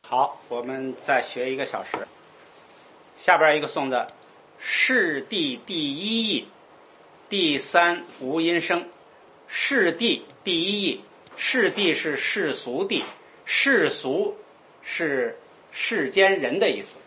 好，我们再学1个小时。下边一个颂的世谛第一义，第三无因生。世谛第一义，世谛是世俗谛，世俗是世间人的意思。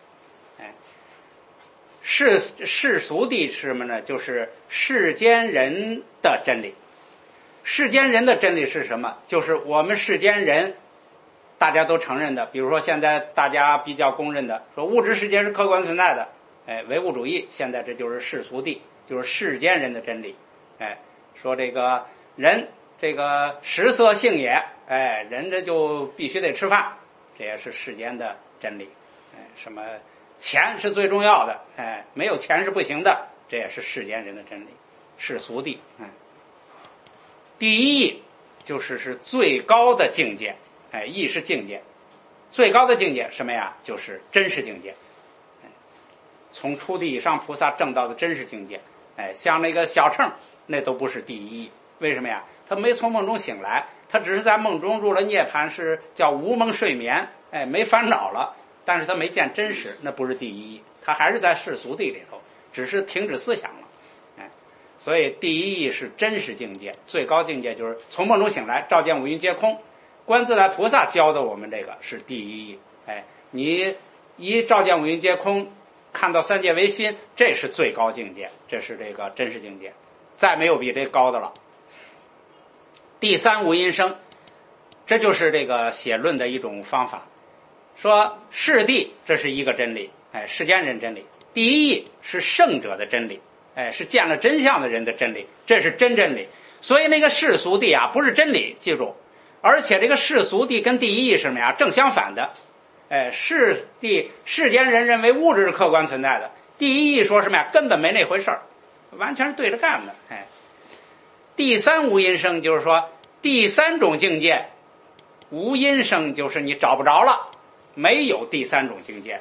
世俗谛是什么呢？就是世间人的真理。世间人的真理是什么？就是我们世间人大家都承认的，比如说现在大家比较公认的，说物质世界是客观存在的，唯物主义，现在这就是世俗谛，就是世间人的真理。说这个人这个食色性也，人这就必须得吃饭，这也是世间的真理。什么钱是最重要的，没有钱是不行的，这也是世间人的真理，世俗谛。第一义就是最高的境界，义是境界，最高的境界什么呀？就是真实境界。从初地以上菩萨证到的真实境界，像那个小乘那都不是第一义。为什么呀？他没从梦中醒来，他只是在梦中入了涅槃，是叫无梦睡眠，没烦恼了，但是他没见真实，那不是第一义，他还是在世俗谛里头，只是停止思想了。所以第一义是真实境界，最高境界就是从梦中醒来，照见五蕴皆空。观自在菩萨教的我们这个是第一义。你一照见五蕴皆空，看到三界唯心，这是最高境界，这是这个真实境界，再没有比这高的了。第三无因生，这就是这个写论的一种方法。说世谛，这是一个真理，世间人真理。第一义是圣者的真理，是见了真相的人的真理，这是真真理。所以那个世俗谛啊，不是真理，记住。而且这个世俗谛跟第一义是什么呀？正相反的。世谛，世间人认为物质是客观存在的，第一义说什么呀？根本没那回事儿，完全是对着干的。第三无因生，就是说第三种境界，无因生就是你找不着了，没有第三种境界。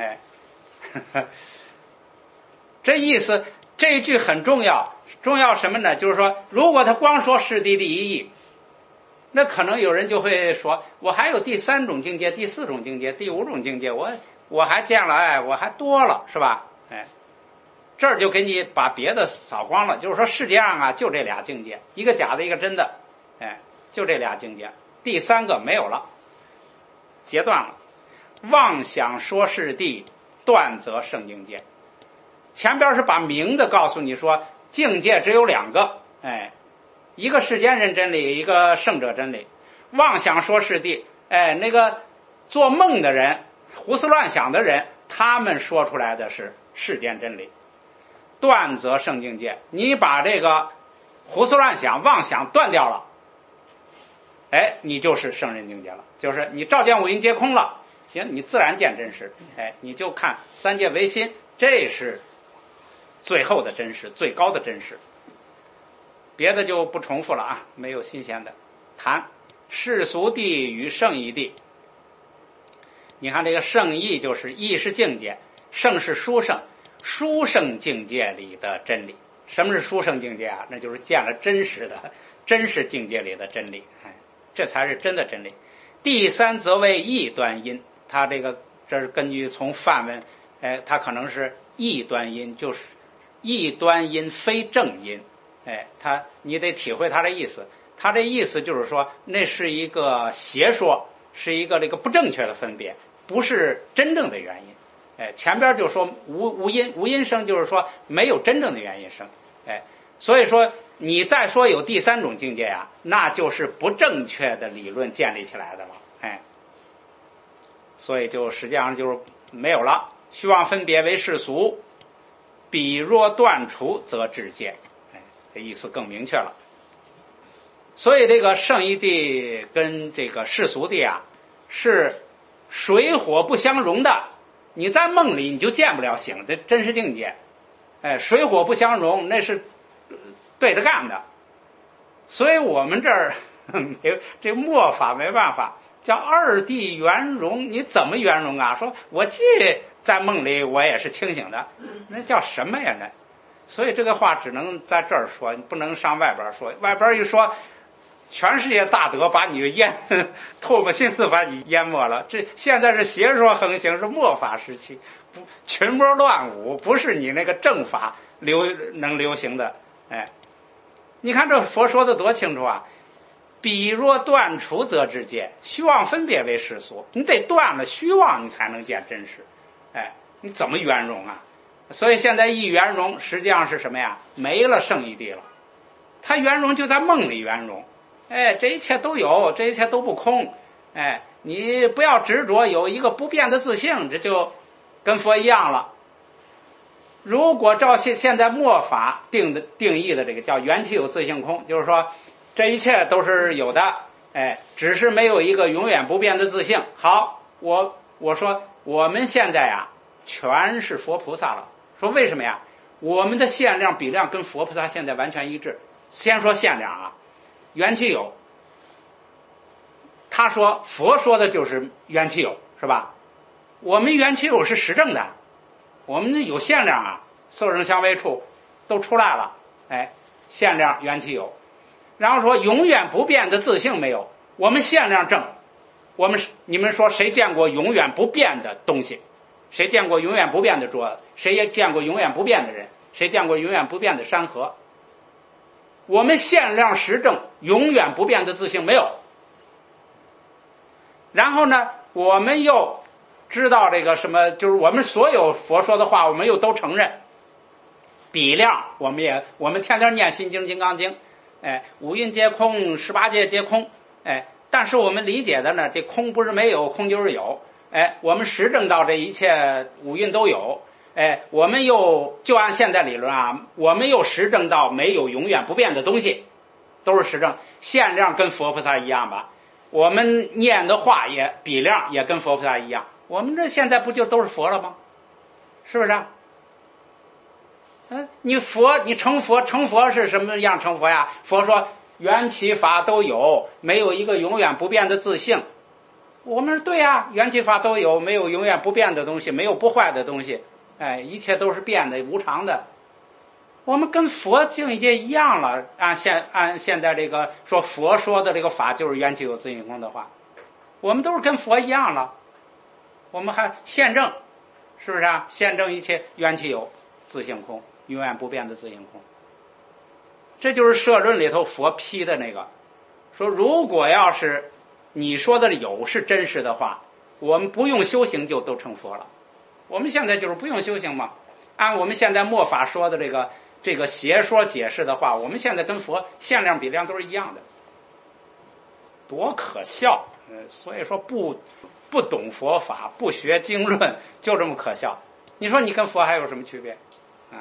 这意思，这一句很重要，重要什么呢？就是说，如果他光说世谛第一义，那可能有人就会说，我还有第三种境界、第四种境界、第五种境界，我还见了，我还多了，是吧？这儿就给你把别的扫光了，就是说世界上啊，就这俩境界，一个假的，一个真的，就这俩境界，第三个没有了，截断了。妄想说世谛，断则圣境界。前边是把明的告诉你说，境界只有2个，一个世间人真理，一个圣者真理。妄想说世谛，那个做梦的人，胡思乱想的人，他们说出来的是世间真理。断则圣境界，你把这个胡思乱想、妄想断掉了，你就是圣人境界了，就是你照见五蕴皆空了，行，你自然见真实，你就看三界唯心，这是最后的真实，最高的真实。别的就不重复了啊，没有新鲜的。谈世俗谛与圣义谛。你看这个圣义就是义是境界，圣是殊胜，殊胜境界里的真理。什么是殊胜境界啊？那就是见了真实的真实境界里的真理，这才是真的真理。第三则为异端因，它这是根据从梵文，它可能是异端因，就是异端因非正因。你得体会他的意思，他这意思就是说，那是一个邪说，是一个这个不正确的分别，不是真正的原因。前边就说无因生，就是说没有真正的原因生。所以说你再说有第三种境界啊，那就是不正确的理论建立起来的了。所以就实际上就是没有了。虚妄分别为世俗，彼若断除，则智界。这意思更明确了。所以这个圣义谛跟这个世俗谛啊，是水火不相容的。你在梦里你就见不了醒的真实境界，水火不相容，那是对着干的。所以我们这儿这末法没办法，叫二谛圆融。你怎么圆融啊？说我既在梦里，我也是清醒的，那叫什么呀？那所以这个话只能在这儿说，不能上外边说。外边一说全世界大德把你唾沫星子把你淹没了。这现在是邪说横行，是末法时期，不群魔乱舞，不是你那个正法能流行的。哎，你看这佛说的多清楚啊！彼若断除则知见，虚妄分别为世俗。你得断了虚妄，你才能见真实。哎，你怎么圆融啊？所以现在一圆融，实际上是什么呀？没了圣义谛了。它圆融就在梦里圆融。哎，这一切都有，这一切都不空。哎，你不要执着有一个不变的自性，这就跟佛一样了。如果照现在末法定义的这个叫缘起有自性空，就是说这一切都是有的，哎，只是没有一个永远不变的自性。好，我说我们现在啊全是佛菩萨了。说为什么呀？我们的限量比量跟佛菩萨现在完全一致。先说限量啊，缘起有，他说佛说的就是缘起有，是吧？我们缘起有是实证的，我们有限量啊，色声香味触都出来了，哎，限量缘起有。然后说永远不变的自性没有，我们限量证。你们说谁见过永远不变的东西？谁见过永远不变的桌子？谁也见过永远不变的人？谁见过永远不变的山河？我们限量实证永远不变的自性没有。然后呢，我们又知道这个什么，就是我们所有佛说的话，我们又都承认。比量，我们天天念心经、金刚经，哎，五蕴皆空，18界皆空，哎，但是我们理解的呢，这空不是没有，空就是有，哎，我们实证到这一切五蕴都有，哎，我们又就按现在理论啊，我们又实证到没有永远不变的东西，都是实证，限量跟佛菩萨一样吧？我们念的话也比量也跟佛菩萨一样，我们这现在不就都是佛了吗？是不是啊？你成佛是什么样成佛呀？佛说缘起法都有，没有一个永远不变的自性。我们对啊，缘起法都有，没有永远不变的东西，没有不坏的东西，哎，一切都是变的无常的。我们跟佛境界一样了，按现在这个说佛说的这个法就是缘起有自性空的话，我们都是跟佛一样了。我们还现证，是不是啊？现证一切缘起有自性空，永远不变的自性空。这就是社论里头佛批的那个，说如果要是你说的有是真实的话，我们不用修行就都成佛了。我们现在就是不用修行嘛，按我们现在末法说的这个邪说解释的话，我们现在跟佛限量比量都是一样的，多可笑！所以说不懂佛法，不学经论，就这么可笑。你说你跟佛还有什么区别？啊，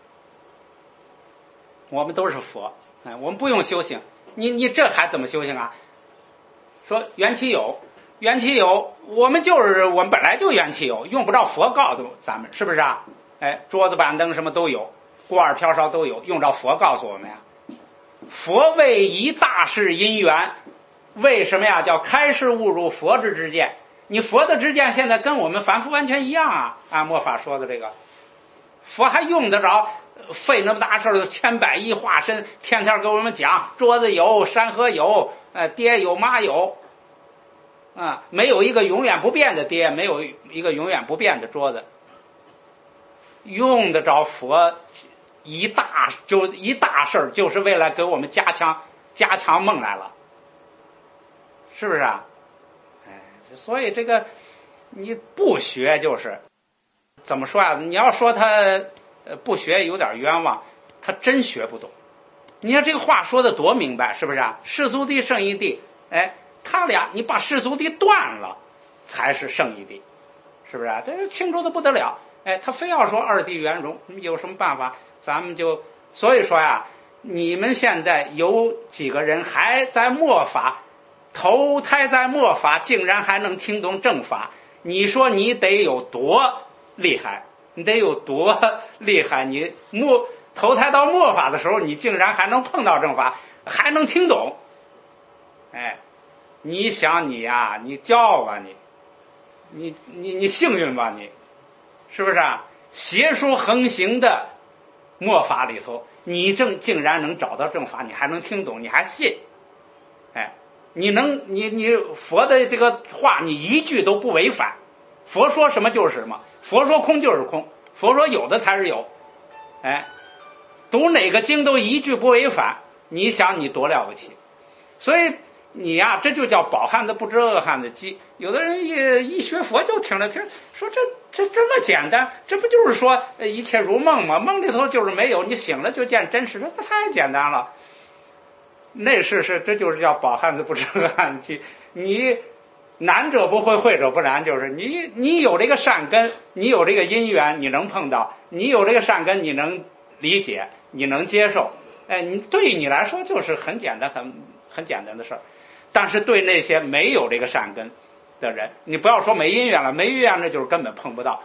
我们都是佛，我们不用修行，你这还怎么修行啊？说缘起有，我们本来就缘起有，用不着佛告诉咱们，是不是啊？哎，桌子板凳什么都有，锅碗瓢勺都有，用着佛告诉我们呀。佛为一大事因缘，为什么呀？叫开示悟入佛之见。你佛的知见现在跟我们凡夫完全一样啊！按末法说的这个，佛还用得着费那么大事儿，千百亿化身，天天给我们讲桌子有，山河有，爹有妈有，没有一个永远不变的爹，没有一个永远不变的桌子，用得着佛一大事儿，就是为了给我们加强梦来了，是不是啊？所以这个你不学就是怎么说啊？你要说他不学有点冤枉，他真学不懂。你看这个话说的多明白，是不是啊？世俗谛圣义谛，哎，他俩你把世俗谛断了，才是圣义谛，是不是啊？这清楚的不得了。哎，他非要说二谛圆融，有什么办法？咱们就所以说呀，你们现在有几个人还在末法？投胎在末法，竟然还能听懂正法，你说你得有多厉害？你得有多厉害？你投胎到末法的时候，你竟然还能碰到正法，还能听懂？哎，你想你呀，你骄傲吧你幸运吧你，是不是啊？邪说横行的末法里头，你竟然能找到正法，你还能听懂，你还信？ 你佛的这个话你一句都不违反，佛说什么就是什么，佛说空就是空，佛说有的才是有，哎，读哪个经都一句不违反，你想你多了不起。所以你呀，这就叫饱汉子不知饿汉子饥。有的人一学佛就听说这么简单，这不就是说一切如梦吗？梦里头就是没有，你醒了就见真实，这太简单了。那这就是叫饱汉子不知饿汉子饥。你难者不会，会者不难，就是你有这个善根，你有这个因缘，你能碰到，你有这个善根，你能理解，你能接受，哎，对于你来说就是很简单，很简单的事儿。但是对那些没有这个善根的人，你不要说没因缘了，没因缘那就是根本碰不到。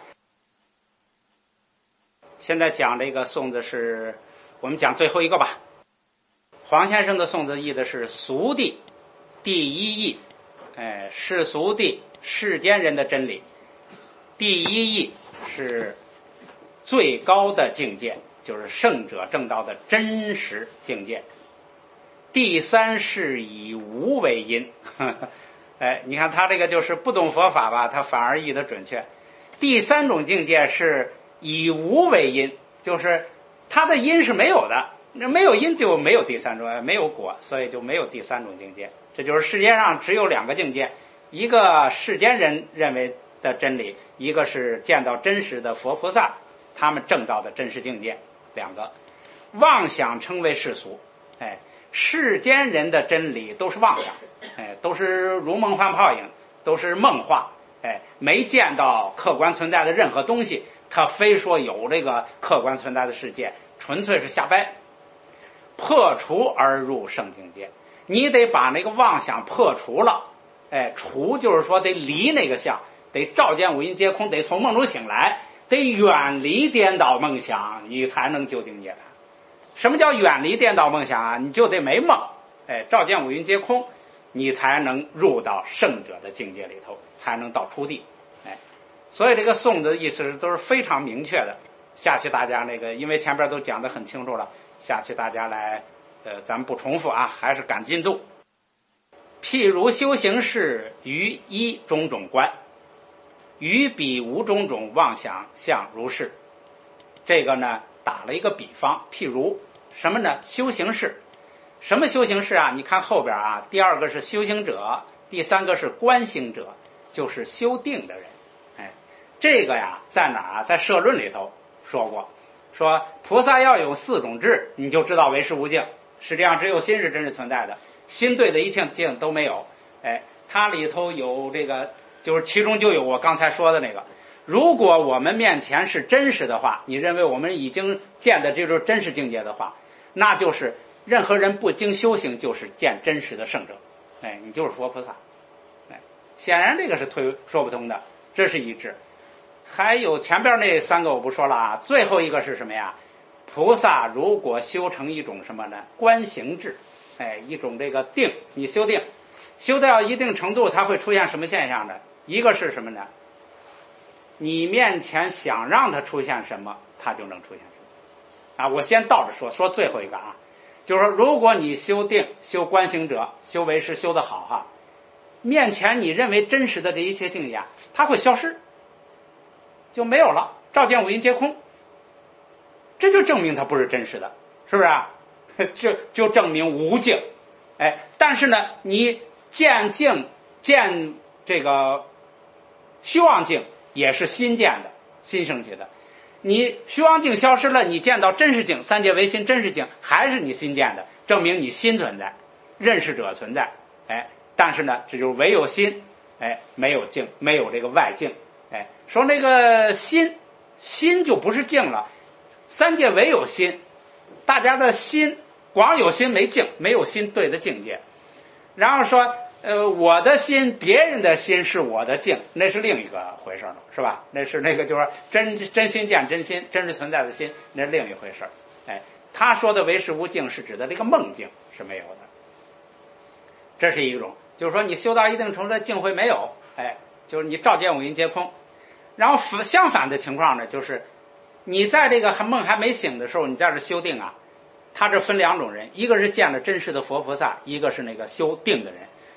现在讲这个颂字我们讲最后一个吧。黄先生的颂字译的是俗谛第一义，世俗谛世间人的真理。第一义是最高的境界，就是圣者正道的真实境界。第三是以无为因，你看他这个就是不懂佛法吧，他反而译得准确。第三种境界是以无为因，就是他的因是没有的，没有因就没有第三种，没有果，所以就没有第三种境界。这就是世界上只有两个境界，一个世间人认为的真理，一个是见到真实的佛菩萨他们证道的真实境界，两个。妄想称为世俗，世间人的真理都是妄想，都是如梦幻泡影，都是梦话，没见到客观存在的任何东西，他非说有这个客观存在的世界，纯粹是瞎掰。破除而入圣境界，你得把那个妄想破除了，除就是说得离那个相，得照见五阴皆空，得从梦中醒来，得远离颠倒梦想，你才能究竟涅槃。什么叫远离颠倒梦想啊？你就得没梦，照见五阴皆空，你才能入到圣者的境界里头，才能到初地。所以这个颂的意思都是非常明确的。下期大家因为前边都讲得很清楚了，下期大家来咱们不重复啊，还是赶进度。譬如修行士于一种种观，于彼无种种妄想相如是。这个呢打了一个比方，譬如什么呢？修行士。什么修行士啊？你看后边啊，第二个是修行者，第三个是观行者，就是修定的人。这个呀在哪儿啊？在社论里头说过，说菩萨要有四种智，你就知道为实无境。实际上只有心是真实存在的，心对的一切境都没有。它里头有这个，就是其中就有我刚才说的那个，如果我们面前是真实的话，你认为我们已经见的这就是真实境界的话，那就是任何人不经修行就是见真实的圣者，你就是佛菩萨。显然这个是说不通的，这是一致。还有前边那三个我不说了啊，最后一个是什么呀？菩萨如果修成一种什么呢？观行智，一种这个定，你修定，修到一定程度，它会出现什么现象呢？一个是什么呢？你面前想让它出现什么，它就能出现什么。啊，我先倒着说最后一个啊，就是说，如果你修定、修观行者、修为师修得好哈，面前你认为真实的这一切境界，它会消失，就没有了，照见五阴皆空。这就证明它不是真实的，是不是啊？就证明无境。但是呢，你见境见这个虚妄境也是新见的，新升起的。你虚妄境消失了，你见到真实境，三界唯心真实境还是你新见的，证明你心存在，认识者存在。但是呢，这就是唯有心，没有境，没有这个外境。说那个心就不是境了，三界唯有心，大家的心光有心没境，没有心对的境界。然后说我的心，别人的心是我的境，那是另一个回事了，是吧？那是那个就是真心见真心，真实存在的心，那是另一回事。他说的唯识无境是指的这个梦境是没有的，这是一种，就是说你修到一定程度的境会没有，就是你照见五阴皆空。然后相反的情况呢，就是你在这个梦还没醒的时候，你在这修定啊，他这分两种人，一个是见了真实的佛菩萨，一个是那个修定的人。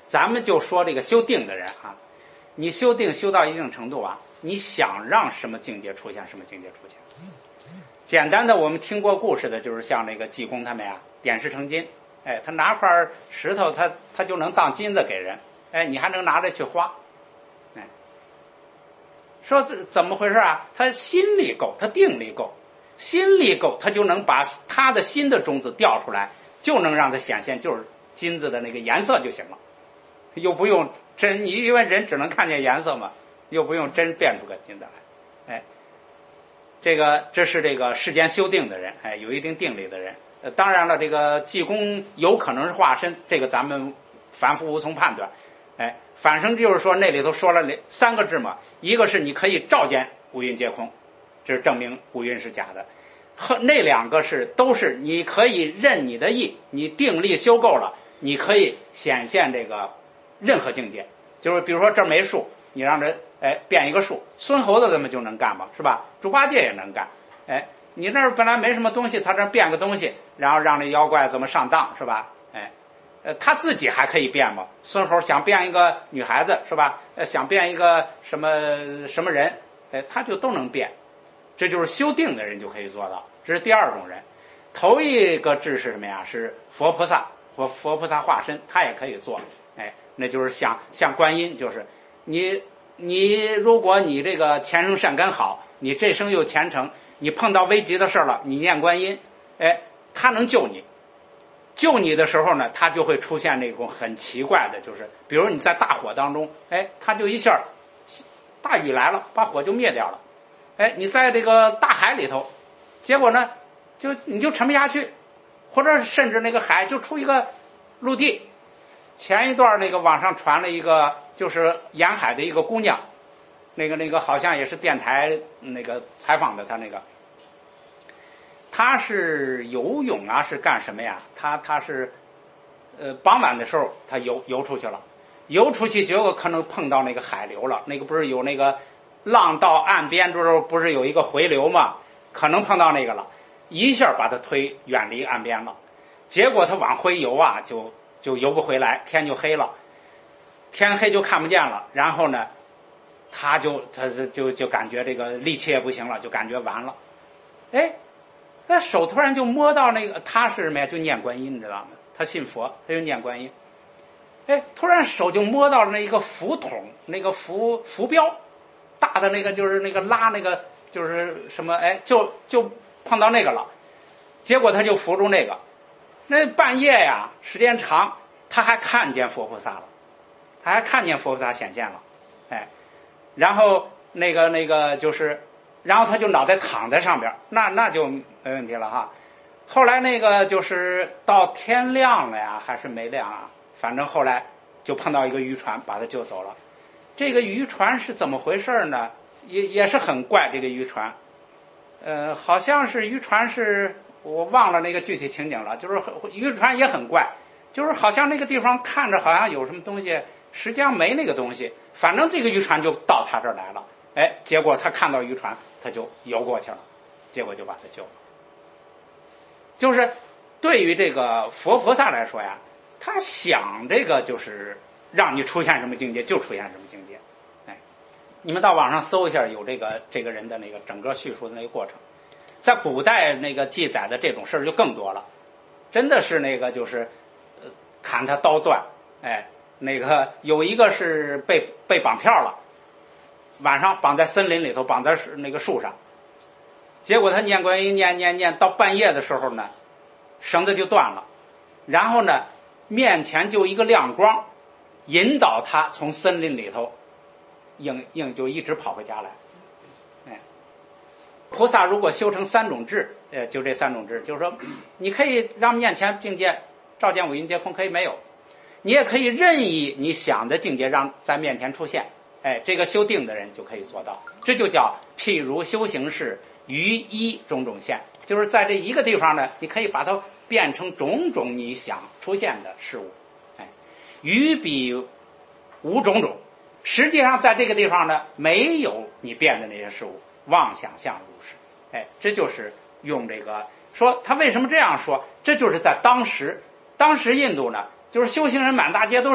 咱们就说这个修定的人啊，你修定修到一定程度啊，你想让什么境界出现，什么境界出现。简单的，我们听过故事的，就是像那个济公他们呀，点石成金，哎，他拿块石头，他就能当金子给人，哎，你还能拿着去花，哎，说怎么回事啊？他心力够，他定力够，心力够，他就能把他的心的种子调出来，就能让它显现就是金子的那个颜色就行了，又不用真，你因为人只能看见颜色嘛，又不用真变出个金子来，哎。这是这个世间修定的人，哎，有一定定力的人。当然了，这个济公有可能是化身，这个咱们凡夫无从判断。哎，反正就是说那里头说了3个字嘛，一个是你可以照见五蕴皆空，这是证明五蕴是假的；那2个都是你可以任你的意，你定力修够了，你可以显现这个任何境界。就是比如说这儿没树，你让这变一个树，孙猴子他们就能干嘛，是吧？猪八戒也能干，哎，你那儿本来没什么东西，他这变个东西，然后让那妖怪怎么上当，是吧？哎，他自己还可以变嘛。孙猴想变一个女孩子，是吧？想变一个什么人，哎，他就都能变。这就是修定的人就可以做到。这是第2种人。头一个智是什么呀？是佛菩萨，佛菩萨化身，他也可以做。哎，那就是像观音，就是你如果你这个前生善根好，你这生又虔诚，你碰到危急的事了，你念观音，哎，他能救你。救你的时候呢，他就会出现那种很奇怪的，就是比如你在大火当中，哎，他就一下大雨来了，把火就灭掉了。哎，你在这个大海里头，结果呢，你就沉不下去，或者甚至那个海就出一个陆地。前一段那个网上传了一个，就是沿海的一个姑娘，那个好像也是电台那个采访的，她是游泳啊，是干什么呀？她是傍晚的时候她游出去了，游出去结果可能碰到那个海流了，那个不是有那个浪到岸边之后不是有一个回流嘛，可能碰到那个了，一下把她推远离岸边了，结果她往回游啊，就游不回来，天就黑了，天黑就看不见了，然后呢，他就感觉这个力气也不行了，就感觉完了，哎，他手突然就摸到那个，他是什么呀？就念观音，你知道吗？他信佛，他就念观音，哎，突然手就摸到那一个符筒，那个符标，大的那个就是那个拉那个就是什么，哎，就碰到那个了，结果他就扶住那个。那半夜呀，时间长，他还看见佛菩萨了，他还看见佛菩萨显现了，哎，然后那个就是，然后他就脑袋躺在上边，那就没问题了哈。后来那个就是到天亮了呀，还是没亮啊？反正后来就碰到一个渔船，把他救走了。这个渔船是怎么回事呢？也是很怪，这个渔船，好像是渔船是。我忘了那个具体情景了，就是渔船也很怪，就是好像那个地方看着好像有什么东西，实际上没那个东西，反正这个渔船就到他这儿来了，哎，结果他看到渔船，他就游过去了，结果就把他救了。就是对于这个佛菩萨来说呀，他想这个就是让你出现什么境界就出现什么境界，哎，你们到网上搜一下，有这个人的那个整个叙述的那个过程。在古代那个记载的这种事儿就更多了，真的是那个就是砍他刀断，哎，那个有一个是被绑票了，晚上绑在森林里头，绑在那个树上，结果他念观音念到半夜的时候呢，绳子就断了，然后呢面前就一个亮光引导他从森林里头就一直跑回家来。菩萨如果修成3种智，就这3种智，就是说，你可以让面前境界照见五蕴皆空，可以没有，你也可以任意你想的境界让在面前出现，哎，这个修定的人就可以做到，这就叫譬如修行士于一种种现，就是在这一个地方呢，你可以把它变成种种你想出现的事物，哎，于彼无种种，实际上在这个地方呢，没有你变的那些事物。妄想相如是，哎，这就是用这个说他为什么这样说？这就是在当时印度呢，就是修行人满大街都是，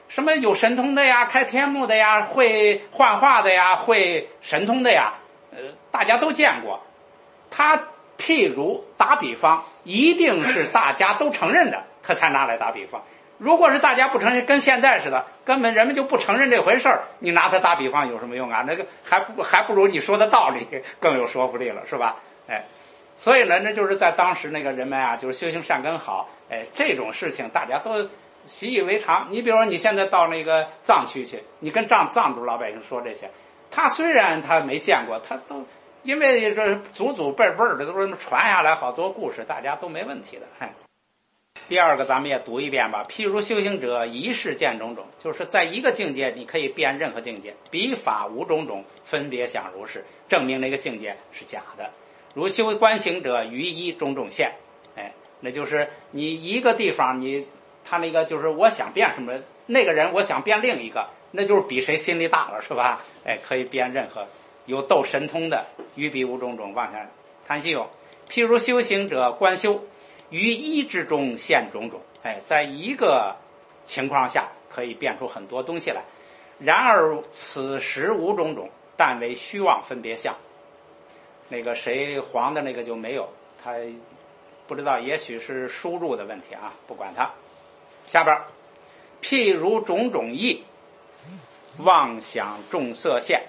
什么有神通的呀，开天目的呀，会幻化的呀，会神通的呀，大家都见过。他譬如打比方，一定是大家都承认的，他才拿来打比方。如果是大家不承认，跟现在似的，根本人们就不承认这回事儿，你拿它打比方有什么用啊？那个还不如你说的道理更有说服力了，是吧？哎，所以呢，那就是在当时那个人们啊，就是修行善根好，哎，这种事情大家都习以为常。你比如说，你现在到那个藏区去，你跟藏族老百姓说这些，他虽然他没见过，他都因为这祖祖辈辈的都是传下来好多故事，大家都没问题的。哎，第二个咱们也读一遍吧。譬如修行者一世见种种，就是在一个境界你可以变任何境界，彼法无种种，分别想如是，证明那个境界是假的。如修观行者于一种种现，哎，那就是你一个地方他那个就是我想变什么，那个人我想变另一个，那就是比谁心力大了，是吧？哎，可以变任何。有斗神通的，于彼无种种，妄想贪心有。譬如修行者观修，于一之中现种种，哎，在一个情况下可以变出很多东西来。然而此时无种种，但为虚妄分别相。那个谁黄的那个就没有，他不知道，也许是输入的问题啊，不管它。下边，譬如种种意，妄想众色现。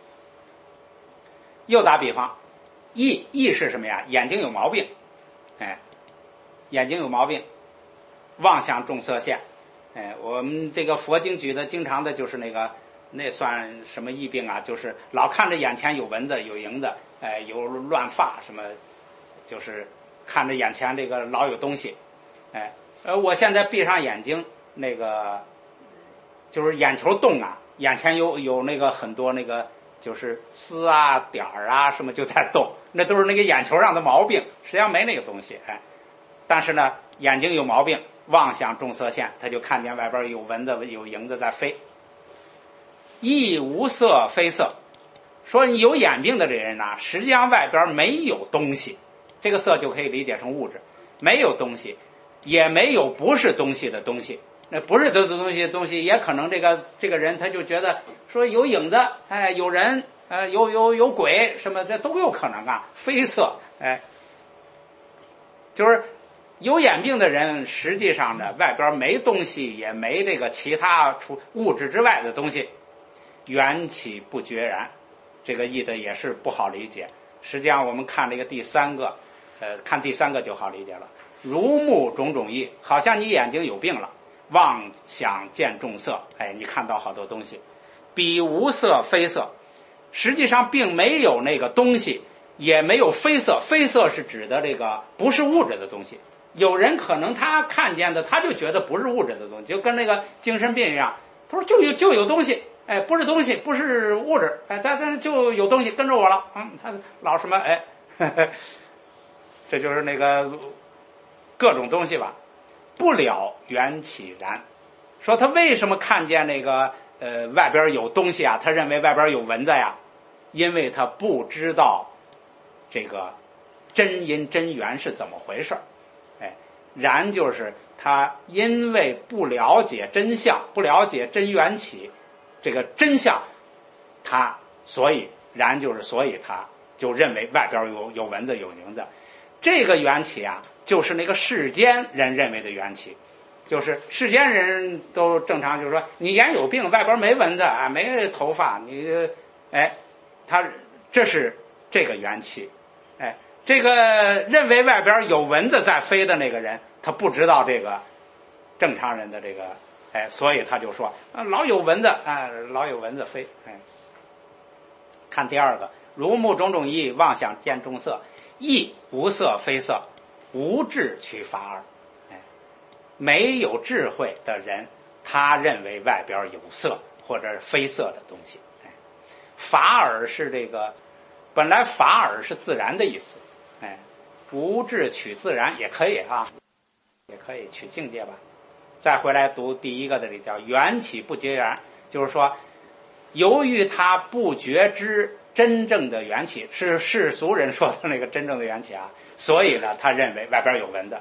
又打比方，意是什么呀？眼睛有毛病，哎，眼睛有毛病，妄想众色现，哎，我们这个佛经举的经常的就是那算什么疫病啊？就是老看着眼前有蚊子有蝇子，哎，有乱发什么，就是看着眼前这个老有东西，哎，我现在闭上眼睛，那个就是眼球动啊，眼前有那个很多那个就是丝啊点儿啊什么就在动，那都是那个眼球上的毛病，实际上没那个东西，哎，但是呢眼睛有毛病，妄想众色现，他就看见外边有蚊子有蝇子在飞。亦无色非色，说你有眼病的这人呢，实际上外边没有东西，这个色就可以理解成物质，没有东西，也没有不是东西的东西。那不是东西也可能这个人他就觉得说有影子，哎，有人，有鬼什么，这都有可能啊。非色，哎，就是有眼病的人，实际上呢外边没东西，也没这个其他除物质之外的东西。缘起不决然，这个意的也是不好理解。实际上我们看这个第三个，看第三个就好理解了。如目种种意，好像你眼睛有病了，妄想见众色，哎，你看到好多东西。彼无色非色，实际上并没有那个东西，也没有非色。非色是指的这个不是物质的东西。有人可能他看见的，他就觉得不是物质的东西，就跟那个精神病一样。他说就有东西。哎，不是东西，不是物质，哎，但就有东西跟着我了，他老什么，哎，这就是那个各种东西吧。不了缘起然，说他为什么看见那个外边有东西啊？他认为外边有蚊子呀，因为他不知道这个真因真缘是怎么回事，哎，然就是他因为不了解真相，不了解真缘起。这个真相，所以然就是所以他就认为外边有蚊子有蝇子，这个缘起啊，就是那个世间人认为的缘起，就是世间人都正常，就是说你眼有病，外边没蚊子啊，没头发，你哎，这是这个缘起，哎，这个认为外边有蚊子在飞的那个人，他不知道这个正常人的这个。哎，所以他就说老有蚊子，哎，老有蚊子飞，哎。看第二个，如目种种意，妄想见众色，意无色非色，无智取法耳。哎，没有智慧的人，他认为外边有色或者非色的东西。哎，法耳是这个，本来法耳是自然的意思，哎，无智取自然也可以啊，也可以取境界吧。再回来读第一个，这里叫缘起不决然，就是说由于他不觉知真正的缘起，是世俗人说的那个真正的缘起啊，所以呢他认为外边有蚊子，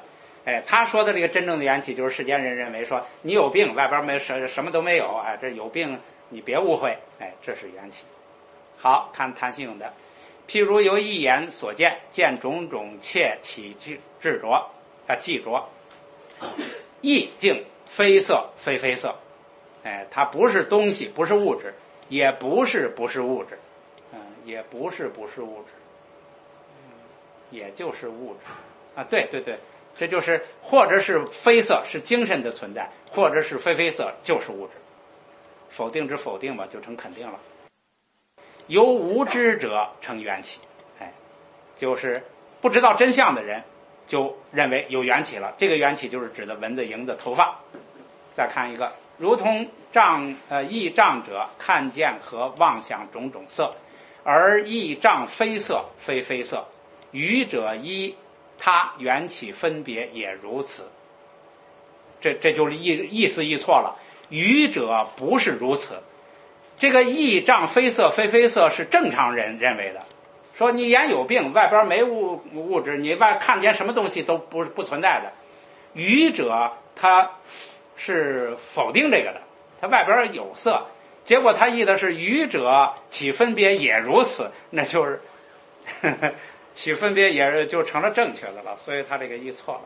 他说的这个真正的缘起，就是世间人认为说你有病，外边没什么都没有，这有病你别误会，这是缘起。好，看谭信勇的，譬如由一眼所见，见种种切起执着记着，意境非色非非色，它不是东西，不是物质，也不是物质，也不是物质，也就是物质啊，对，这就是或者是非色是精神的存在，或者是非非色就是物质，否定之否定吧，就成肯定了。由无知者成缘起，就是不知道真相的人就认为有缘起了，这个缘起就是指的蚊子、蝇子、头发。再看一个，如同翳障者看见和妄想种种色，而翳障非色非非色，愚者依他缘起分别也如此。这就是意思译错了，愚者不是如此。这个翳障非色非非色是正常人认为的，说你眼有病，外边没物质，你外看见什么东西都不存在的。愚者他是否定这个的，他外边有色，结果他译的是愚者起分别也如此，那就是起分别也就成了正确的了，所以他这个译错了。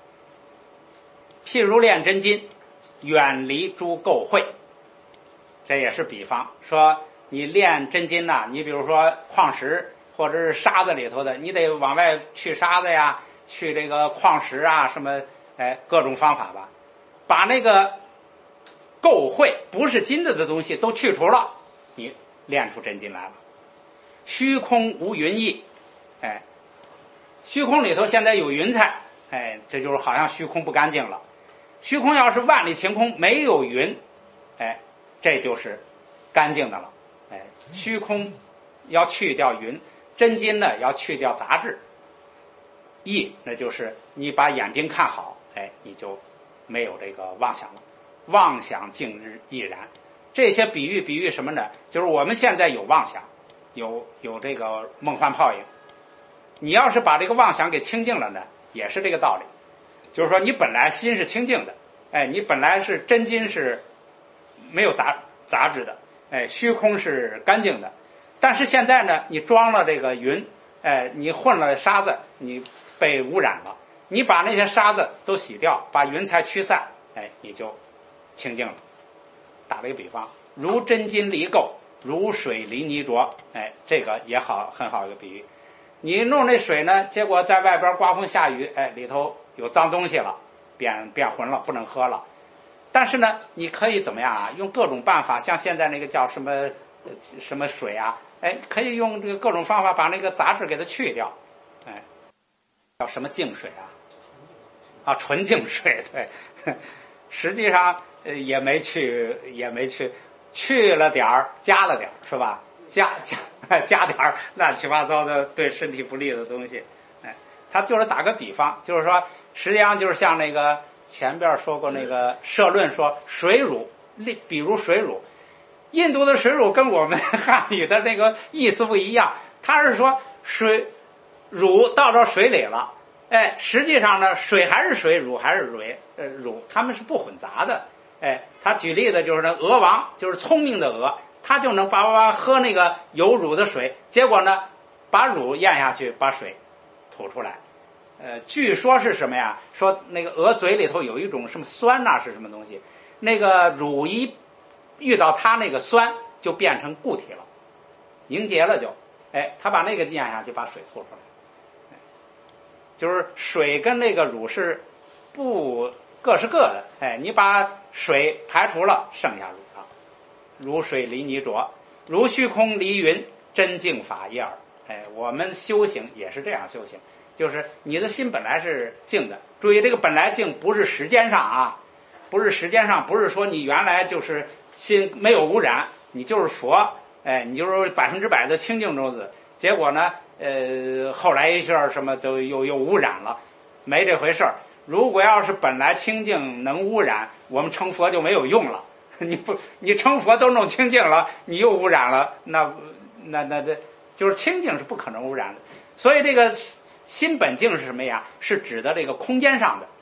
譬如炼真金，远离诸垢秽，这也是比方，说你炼真金呐，你比如说矿石或者是沙子里头的，你得往外去沙子呀，去这个矿石啊什么，各种方法吧，把那个垢秽不是金子的东西都去除了，你炼出真金来了。虚空无云翳，虚空里头现在有云彩，这就是好像虚空不干净了。虚空要是万里晴空，没有云，这就是干净的了。虚空要去掉云，真金呢要去掉杂质。翳那就是你把眼睛看好，你就没有这个妄想了。妄想尽日亦然。这些比喻什么呢？就是我们现在有妄想，有这个梦幻泡影。你要是把这个妄想给清净了呢，也是这个道理。就是说你本来心是清净的，你本来是真金是没有杂质的，虚空是干净的，但是现在呢，你装了这个云，你混了沙子，你被污染了，你把那些沙子都洗掉，把云彩驱散，你就清净了。打了一个比方，如真金离垢，如水离泥浊，这个也很好一个比喻。你弄那水呢，结果在外边刮风下雨，里头有脏东西了，变浑了，不能喝了。但是呢，你可以怎么样啊？用各种办法，像现在那个叫什么水啊，可以用这个各种方法把那个杂质给它去掉，叫什么净水啊？纯净水，对。实际上也没去，去了点儿，加了点儿，是吧？加点儿乱七八糟的对身体不利的东西，他就是打个比方，就是说实际上就是像那个前边说过那个社论说水乳，比如水乳，印度的水乳跟我们汉语的那个意思不一样，他是说乳倒到水里了，实际上呢水还是水，乳还是乳，他们是不混杂的。他举例子就是那鹅王，就是聪明的鹅，他就能喝那个有乳的水，结果呢把乳咽下去，把水吐出来。据说是什么呀？说那个鹅嘴里头有一种什么酸呐，是什么东西？那个乳一遇到它那个酸，就变成固体了，凝结了就，他把那个咽下去，把水吐出来。就是水跟那个乳是各是各的，你把水排除了，剩下乳了。如水离泥浊，如虚空离云，真净法一耳。我们修行也是这样修行，就是你的心本来是净的，注意这个本来净不是时间上啊，不是说你原来就是心没有污染，你就是佛，你就是100%的清净种子，结果呢后来一下什么就又污染了，没这回事儿。如果要是本来清净能污染，我们成佛就没有用了。你成佛都弄清净了，你又污染了，那就是清净是不可能污染的。所以这个心本净是什么呀？是指的这个空间上的。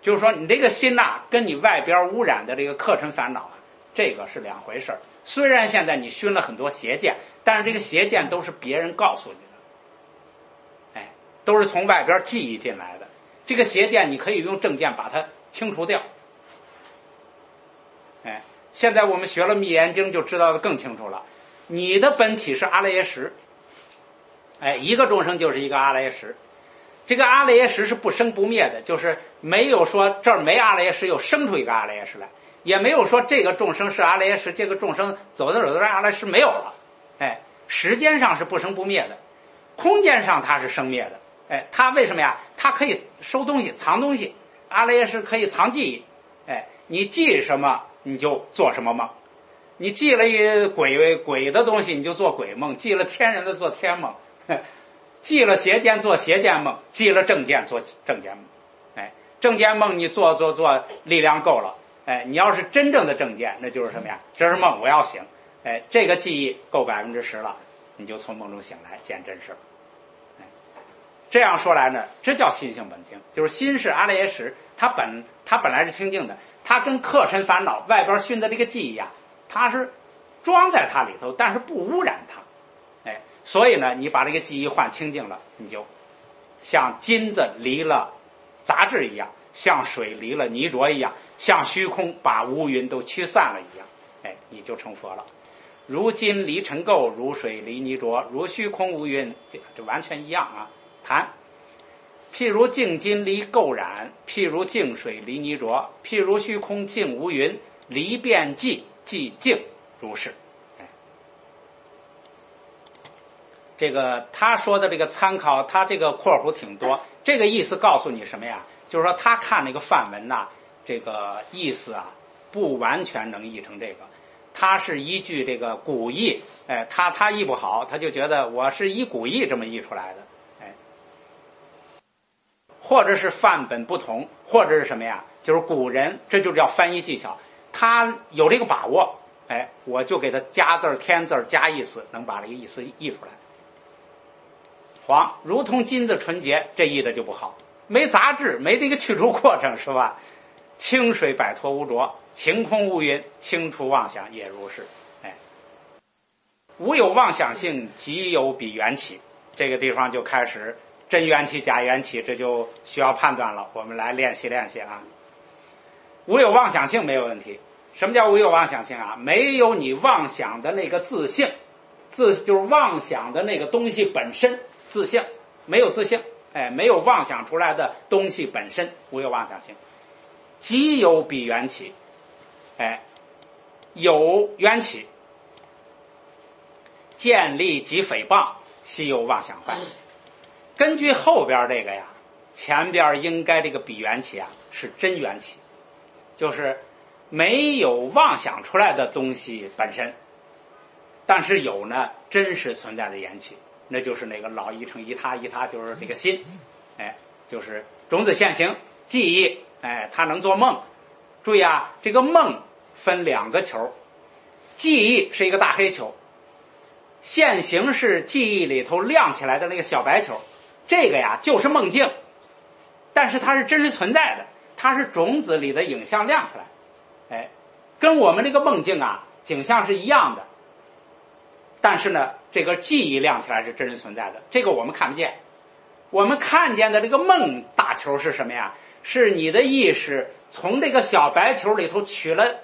就是说你这个心呐，跟你外边污染的这个客尘烦恼啊，这个是两回事。虽然现在你熏了很多邪见，但是这个邪见都是别人告诉你的，哎，都是从外边记忆进来的。这个邪见你可以用正见把它清除掉。哎，现在我们学了密严经就知道的更清楚了。你的本体是阿赖耶识，哎，一个众生就是一个阿赖耶识。这个阿赖耶识是不生不灭的，就是没有说这儿没阿赖耶识又生出一个阿赖耶识来，也没有说这个众生是阿赖耶识，这个众生走着走着阿赖耶识没有了。哎，时间上是不生不灭的，空间上它是生灭的。哎，它为什么呀？它可以收东西藏东西，阿赖耶识可以藏记忆。哎，你记什么你就做什么梦，你记了一鬼的东西你就做鬼梦，记了天人的做天梦，记了邪见做邪见梦，记了正见做正见梦。哎，正见梦你做力量够了。哎，你要是真正的正见，那就是什么呀？这是梦，我要醒。哎，这个记忆够10%了，你就从梦中醒来见真实了。哎，这样说来呢，这叫心性本净，就是心是阿赖耶识，它本来是清净的，它跟客尘烦恼外边熏的这个记忆啊，它是装在它里头，但是不污染它。哎，所以呢，你把这个记忆换清净了，你就像金子离了杂质一样，像水离了泥浊一样，像虚空把乌云都驱散了一样。哎，你就成佛了。如金离尘垢，如水离泥浊，如虚空无云，这完全一样啊。谈譬如净金离垢染，譬如净水离泥浊，譬如虚空净无云，离变寂，寂净如是。这个他说的这个参考，他这个括弧挺多，这个意思告诉你什么呀？就是说他看那个梵文呐，这个意思啊，不完全能译成这个，他是依据这个古译，哎，他译不好，他就觉得我是依古译这么译出来的，哎，或者是范本不同，或者是什么呀？就是古人，这就叫翻译技巧，他有这个把握，哎，我就给他加字添字加意思，能把这个意思译出来。黄如同金子纯洁，这译的就不好，没杂质，没这个去除过程，是吧？清水摆脱污浊，晴空无云，清除妄想也如是。哎，无有妄想性，即有彼缘起。这个地方就开始真缘起假缘起，这就需要判断了。我们来练习练习啊。无有妄想性没有问题。什么叫无有妄想性啊？没有你妄想的那个自性，自就是妄想的那个东西本身，自性没有自性，哎，没有妄想出来的东西本身，无有妄想性。即有彼缘起，哎，有缘起，建立及诽谤，悉有妄想坏。根据后边这个呀，前边应该这个彼缘起啊是真缘起，就是没有妄想出来的东西本身，但是有呢真实存在的缘起，那就是那个老一乘一他，一他就是这个心，哎，就是种子现行记忆，哎，它能做梦。注意啊，这个梦分2个球，记忆是一个大黑球，现行是记忆里头亮起来的那个小白球，这个呀就是梦境，但是它是真实存在的，它是种子里的影像亮起来，哎，跟我们这个梦境啊景象是一样的，但是呢这个记忆亮起来是真实存在的，这个我们看不见。我们看见的这个梦大球是什么呀？是你的意识从这个小白球里头取了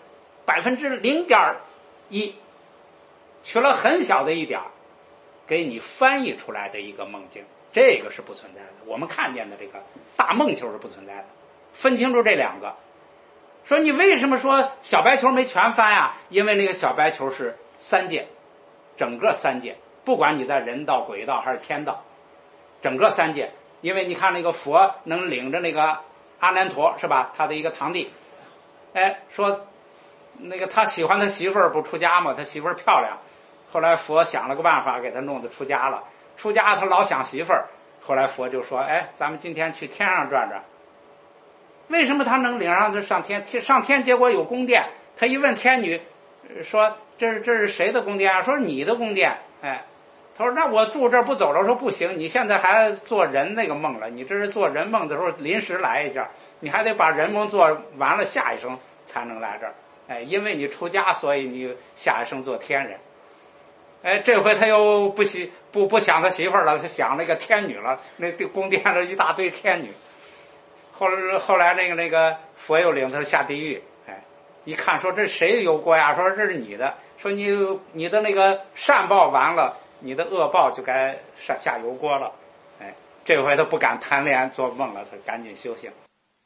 0.1%，取了很小的一点，给你翻译出来的一个梦境，这个是不存在的。我们看见的这个大梦球是不存在的，分清楚这2个。说你为什么说小白球没全翻啊？因为那个小白球是3界，整个3界，不管你在人道、鬼道还是天道，整个3界。因为你看那个佛能领着那个阿难陀，是吧？他的一个堂弟，哎，说那个他喜欢他媳妇儿不出家嘛，他媳妇儿漂亮，后来佛想了个办法给他弄得出家了。出家他老想媳妇儿，后来佛就说，哎，咱们今天去天上转转。为什么他能领上上天？上天结果有宫殿，他一问天女，说这是谁的宫殿啊？说你的宫殿。哎， 他说那我住这儿不走了，我说不行，你现在还做人那个梦了，你这是做人梦的时候临时来一下，你还得把人梦做完了下一生才能来这儿。哎，因为你出家，所以你下一生做天人。哎，这回他又不想他媳妇儿了，他想那个天女了，那宫殿上一大堆天女。后来那个佛又领他下地狱，哎，一看说这谁有过呀？说这是你的，说你的那个善报完了，你的恶报就该下油锅了。哎，这回他不敢贪恋做梦了，他赶紧修行。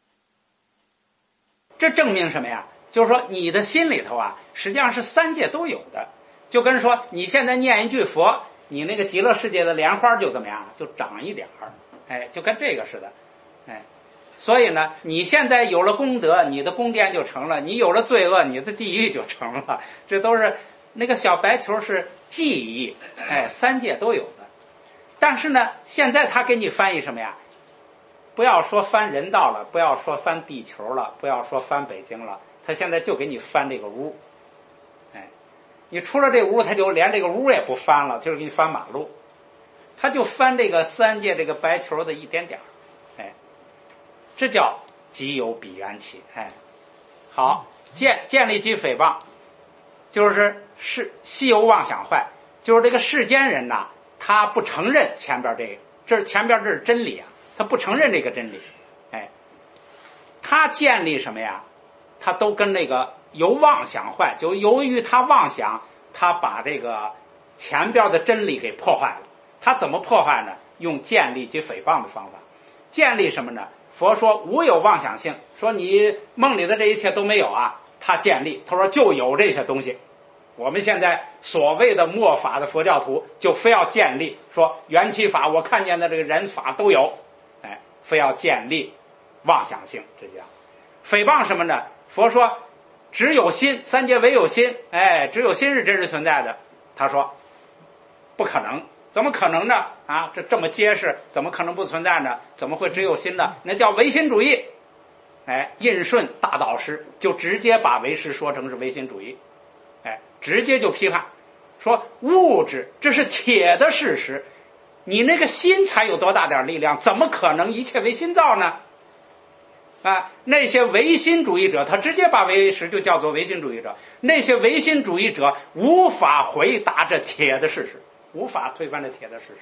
这证明什么呀？就是说你的心里头啊，实际上是三界都有的。就跟说你现在念一句佛，你那个极乐世界的莲花就怎么样，就长一点儿，哎，就跟这个似的，哎，所以呢，你现在有了功德，你的宫殿就成了；你有了罪恶，你的地狱就成了。这都是那个小白球是记忆，哎，三界都有的。但是呢，现在他给你翻译什么呀？不要说翻人道了，不要说翻地球了，不要说翻北京了，他现在就给你翻这个屋。你出了这屋，他就连这个屋也不翻了，就是给你翻马路，他就翻这个三界这个白球的一点点，哎，这叫即有彼缘起，哎，好，建立即诽谤，就是西有妄想坏，就是这个世间人呐，他不承认前边这是前边这是真理啊，他不承认这个真理，哎，他建立什么呀？他都跟那个由妄想坏，就由于他妄想，他把这个前边的真理给破坏了。他怎么破坏呢？用建立及诽谤的方法。建立什么呢？佛说无有妄想性，说你梦里的这一切都没有啊。他建立，他说就有这些东西。我们现在所谓的末法的佛教徒，就非要建立，说缘起法，我看见的这个人法都有，哎，非要建立妄想性，这叫诽谤什么呢？佛说只有心，三界唯有心，哎，只有心是真实存在的。他说不可能，怎么可能呢？啊，这么结实，怎么可能不存在呢？怎么会只有心呢？那叫唯心主义。哎，印顺大导师就直接把唯识说成是唯心主义，哎，直接就批判说物质这是铁的事实，你那个心才有多大点力量，怎么可能一切为心造呢？啊，那些唯心主义者，他直接把唯识就叫做唯心主义者。那些唯心主义者无法回答这铁的事实，无法推翻这铁的事实。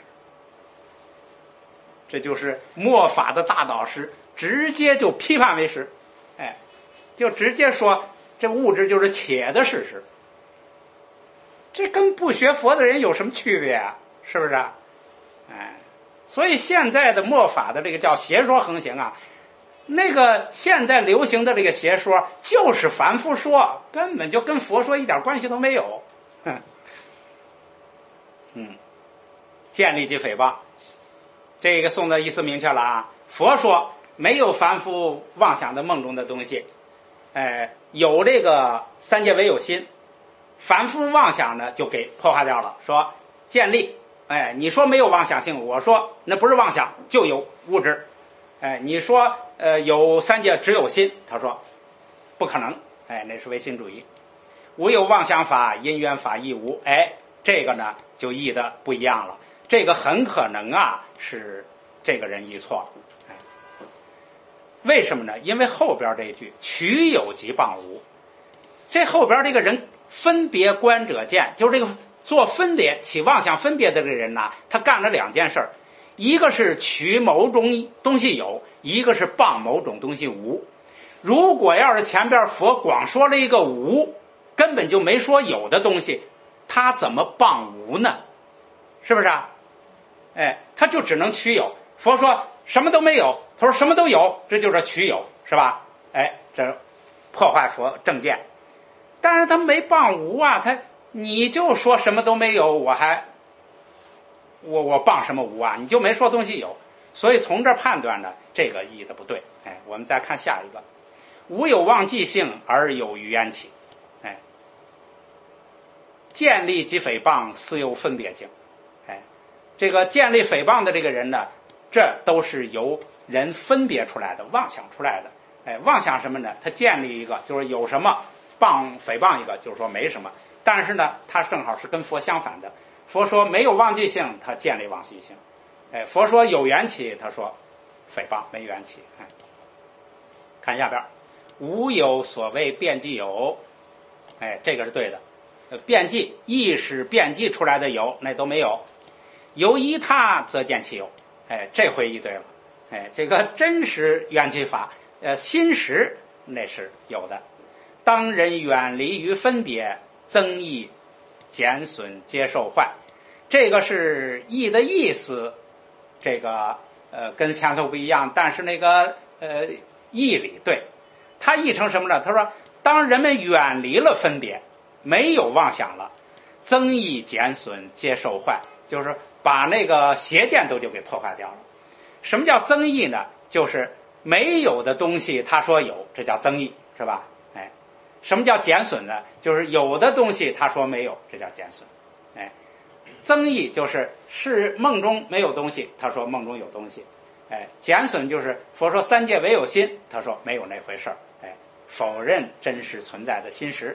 这就是末法的大导师直接就批判唯识，哎，就直接说这物质就是铁的事实。这跟不学佛的人有什么区别啊？是不是啊？哎，所以现在的末法的这个叫邪说横行啊。那个现在流行的这个邪说就是凡夫说，根本就跟佛说一点关系都没有。建立即诽谤，这个宋的意思明确了啊。佛说没有凡夫妄想的梦中的东西，有这个三界唯有心，凡夫妄想呢就给破坏掉了。说建立，哎，你说没有妄想性，我说那不是妄想，就有物质。哎，你说有三界只有心，他说不可能，哎，那是唯心主义。无有妄想法，因缘法亦无，哎，这个呢就译的不一样了。这个很可能啊是这个人译错了，哎，为什么呢？因为后边这一句取有即谤无，这后边这个人分别观者见，就是这个做分别起妄想分别的这个人呢，他干了两件事儿。一个是取某种东西有，一个是谤某种东西无。如果要是前边佛光说了一个无，根本就没说有的东西，他怎么谤无呢？是不是啊？哎，他就只能取有。佛说什么都没有，他说什么都有，这就是取有，是吧？哎，这破坏佛正见。但是他没谤无啊，你就说什么都没有，我谤什么无啊？你就没说东西有，所以从这判断呢，这个译的不对。哎，我们再看下一个，无有忘记性而有余缘起。哎，建立即诽谤，私有分别境。哎，这个建立诽谤的这个人呢，这都是由人分别出来的，妄想出来的。哎，妄想什么呢？他建立一个就是有什么，诽谤一个就是说没什么。但是呢，他正好是跟佛相反的。 佛说没有忘记性，他建立忘记性。佛说有缘起，他说诽谤没缘起。看下边，无有所谓辩记有，这个是对的。辩记意识辩记出来的有，那都没有。由依他则见其有，这回忆对了。这个真实缘起法，心识那是有的。当人远离于分别，增益减损皆受坏，这个是义的意思，这个跟前头不一样，但是那个义理对。他译成什么呢？他说当人们远离了分别，没有妄想了，增益减损皆受坏，就是把那个邪见都就给破坏掉了。什么叫增益呢？就是没有的东西他说有，这叫增益，是吧？什么叫减损呢？就是有的东西他说没有，这叫减损。增益就是梦中没有东西，他说梦中有东西。减损就是佛说三界唯有心，他说没有那回事儿。否认真实存在的心识。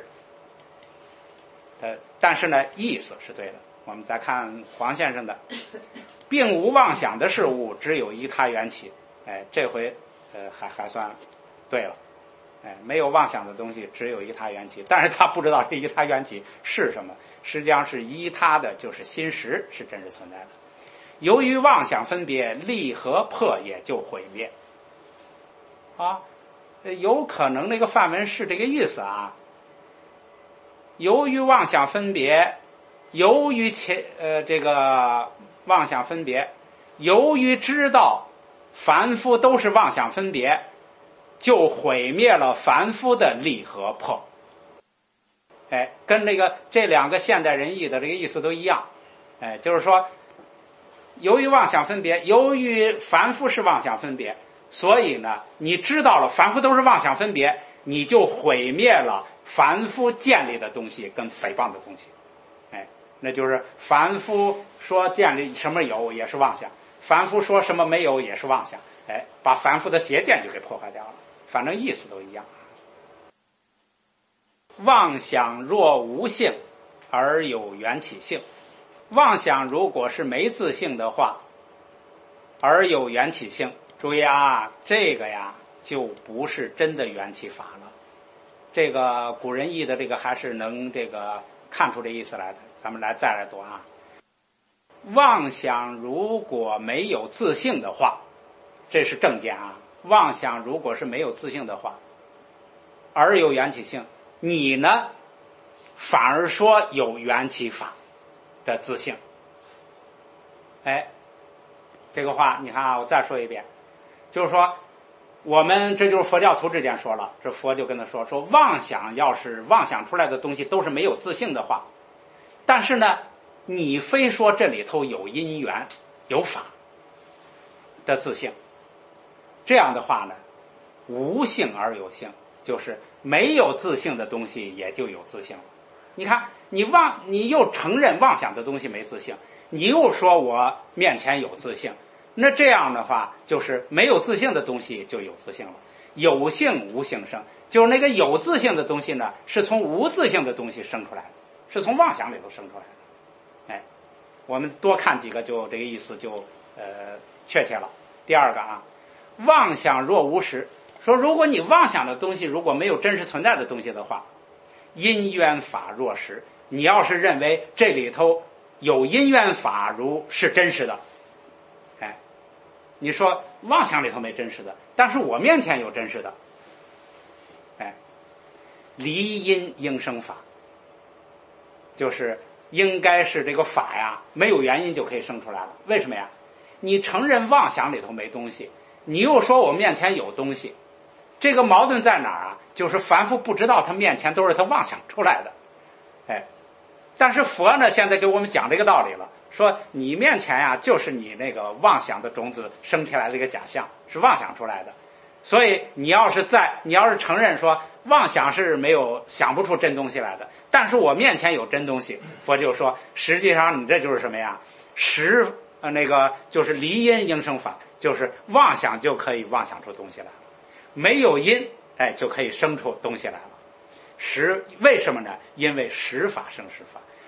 但是呢，意思是对的。我们再看黄先生的，并无妄想的事物，只有依他缘起。这回还算对了。没有妄想的东西，只有依他缘起。但是他不知道这依他缘起是什么，实际上是依他的就是心识是真实存在的。由于妄想分别，立和破也就毁灭。有可能那个梵文是这个意思啊。由于妄想分别，由于这个妄想分别，由于知道凡夫都是妄想分别，就毁灭了凡夫的立和破。跟这两个现代人译的这个意思都一样。就是说由于妄想分别，由于凡夫是妄想分别，所以呢你知道了凡夫都是妄想分别，你就毁灭了凡夫建立的东西跟诽谤的东西。那就是凡夫说建立什么有也是妄想，凡夫说什么没有也是妄想。把凡夫的邪见就给破坏掉了，反正意思都一样。妄想若无性而有缘起性，妄想如果是没自性的话，而有缘起性，注意啊，这个呀就不是真的缘起法了。这个古人译的这个还是能这个看出这意思来的。咱们再来读啊。妄想如果没有自性的话，这是正见啊。妄想如果是没有自性的话，而有缘起性，你呢反而说有缘起法的自性。这个话你看啊，我再说一遍，就是说我们这就是佛教徒之间说了，这佛就跟他说妄想要是妄想出来的东西都是没有自性的话，但是呢你非说这里头有因缘有法的自性，这样的话呢无性而有性，就是没有自性的东西也就有自性了。你看你又承认妄想的东西没自性，你又说我面前有自性，那这样的话就是没有自性的东西就有自性了。有性无性生，就是那个有自性的东西呢是从无自性的东西生出来的，是从妄想里头生出来的。我们多看几个就这个意思就确切了。第二个啊，妄想若无实，说如果你妄想的东西如果没有真实存在的东西的话，因缘法若实，你要是认为这里头有因缘法如是真实的，你说妄想里头没真实的，但是我面前有真实的，离因应生法，就是应该是这个法呀没有原因就可以生出来了。为什么呀？你承认妄想里头没东西，你又说我面前有东西，这个矛盾在哪儿啊？就是凡夫不知道他面前都是他妄想出来的。但是佛呢现在给我们讲这个道理了，说你面前呀就是你那个妄想的种子生起来的一个假象，是妄想出来的。所以你要是承认说妄想是没有想不出真东西来的，但是我面前有真东西，佛就说实际上你这就是什么呀？就是离因应生法，就是妄想就可以妄想出东西来了，没有因就可以生出东西来了。为什么呢？因为实法生实法，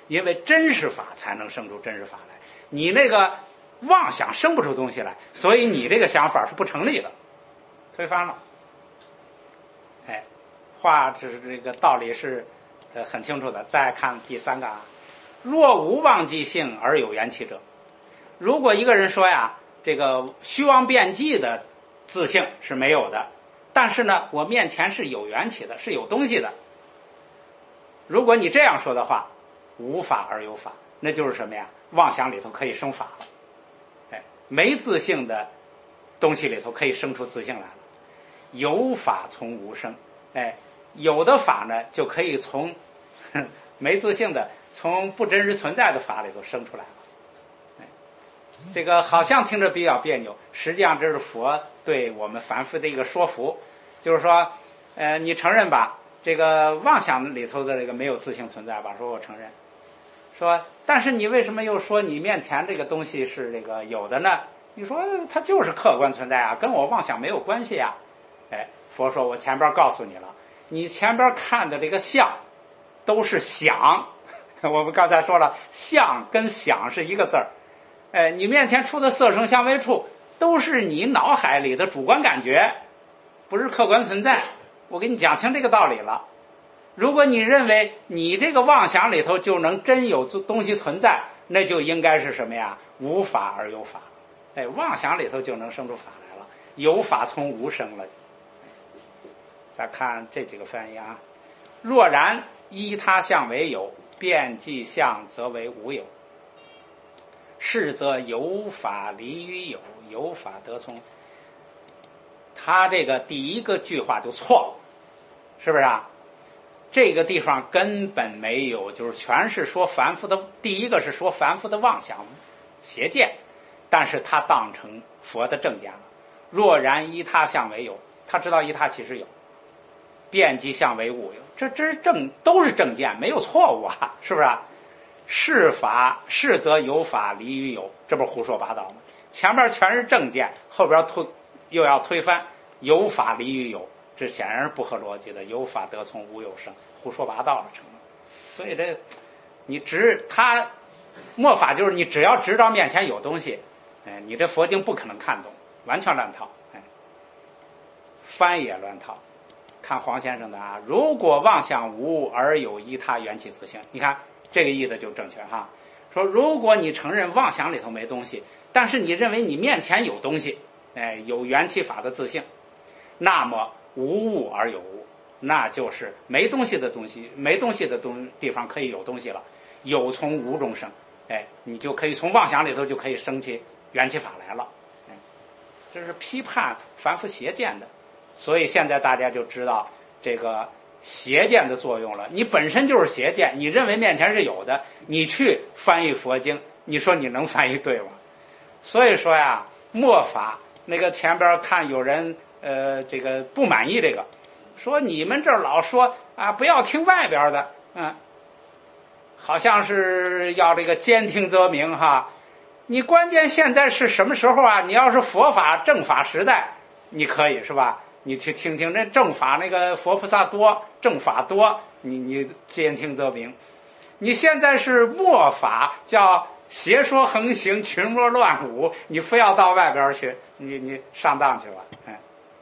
因为真实法才能生出真实法来。你那个妄想生不出东西来，所以你这个想法是不成立的，推翻了。哎，话就是这个道理是很清楚的。再看第三个啊，若无妄即性而有缘起者，如果一个人说呀，这个虚妄辩迹的自性是没有的，但是呢，我面前是有缘起的，是有东西的。如果你这样说的话，无法而有法，那就是什么呀？妄想里头可以生法了。哎，没自性的东西里头可以生出自性来了。有法从无生，哎，有的法呢就可以从没自性的、从不真实存在的法里头生出来了。哎，这个好像听着比较别扭，实际上这是佛对我们凡夫的一个说服，就是说，你承认吧，这个妄想里头的这个没有自性存在吧？说我承认。说，但是你为什么又说你面前这个东西是这个有的呢？你说它就是客观存在啊，跟我妄想没有关系啊。哎，佛说我前边告诉你了，你前边看的这个相都是想，我们刚才说了，相跟想是一个字儿。哎，你面前出的色声香味触都是你脑海里的主观感觉，不是客观存在。我给你讲清这个道理了。如果你认为你这个妄想里头就能真有东西存在，那就应该是什么呀？无法而有法。哎，妄想里头就能生出法来了，有法从无生了。再看这几个翻译啊，若然依他相为有，辩即相则为无有。是则有法离于有，有法得从。他这个第一个句话就错了，是不是啊？这个地方根本没有，就是全是说凡夫的。第一个是说凡夫的妄想邪见，但是他当成佛的正见了。若然依他相为有，他知道依他其实有，辩即相为无有，这是正，都是正见，没有错误啊，是不是啊？是法，是则有法离于有，这不是胡说八道吗？前面全是正见，后边又要推翻，有法离于有，这显然是不合逻辑的。有法得从无有生，胡说八道了成了。所以这你他末法就是你只要知道面前有东西，哎，你这佛经不可能看懂，完全乱套，哎，翻也乱套。看黄先生的啊，如果妄想无而有依他缘起自性，你看这个意思就正确哈。说如果你承认妄想里头没东西，但是你认为你面前有东西，哎，有缘起法的自性，那么无物而有物，那就是没东西的东西，没东西的地方可以有东西了，有从无中生，哎，你就可以从妄想里头就可以生起缘起法来了，哎，这是批判凡夫邪见的。所以现在大家就知道这个邪见的作用了。你本身就是邪见，你认为面前是有的，你去翻译佛经，你说你能翻译对吗？所以说呀，末法那个前边看有人这个不满意这个，说你们这儿老说啊不要听外边的，好像是要这个兼听则明哈。你关键现在是什么时候啊？你要是佛法正法时代，你可以是吧？你去听听这正法，那个佛菩萨多，正法多，你兼听则明。你现在是末法，叫邪说横行，群魔乱舞，你非要到外边去，你上当去了。哎，